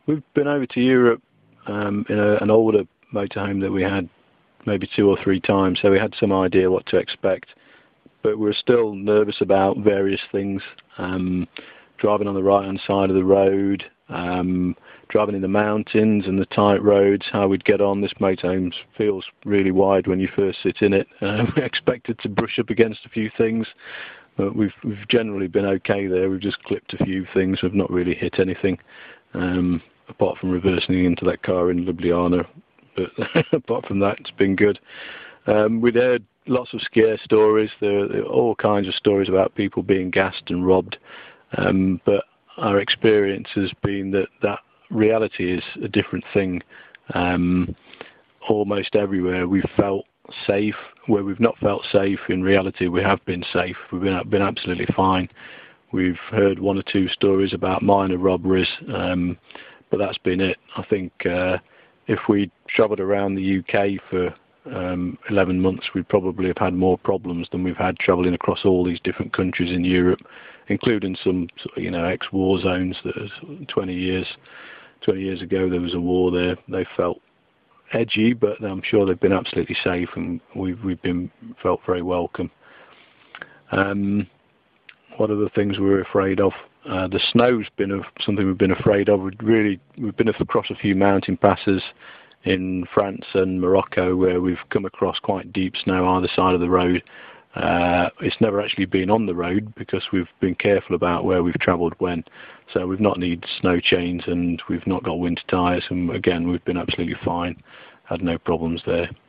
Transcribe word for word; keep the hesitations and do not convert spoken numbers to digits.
we've been over to Europe um, in a, an older motorhome that we had maybe two or three times, so we had some idea what to expect. But we're still nervous about various things. Um, driving on the right-hand side of the road, um, driving in the mountains and the tight roads, how we'd get on. This motorhome feels really wide when you first sit in it. Uh, we expected to brush up against a few things, but we've, we've generally been okay there. We've just clipped a few things. We've not really hit anything, um, apart from reversing into that car in Ljubljana. But apart from that, it's been good. Um, we'd heard lots of scare stories. There, there are all kinds of stories about people being gassed and robbed. Um, but our experience has been that that reality is a different thing. Um, almost everywhere we've felt safe. Where we've not felt safe, in reality we have been safe. We've been, been absolutely fine. We've heard one or two stories about minor robberies, um, but that's been it. I think uh, if we travelled around the U K for um, eleven months, we'd probably have had more problems than we've had travelling across all these different countries in Europe, including some, you know, ex-war zones. That was twenty years, twenty years ago there was a war there. They felt edgy, but I'm sure they've been absolutely safe, and we've we've been felt very welcome. Um, what are the things we were afraid of? Uh, the snow's been a, something we've been afraid of. We've really we've been across a few mountain passes in France and Morocco where we've come across quite deep snow either side of the road. Uh, it's never actually been on the road because we've been careful about where we've travelled when. So we've not needed snow chains and we've not got winter tyres, and again we've been absolutely fine, had no problems there.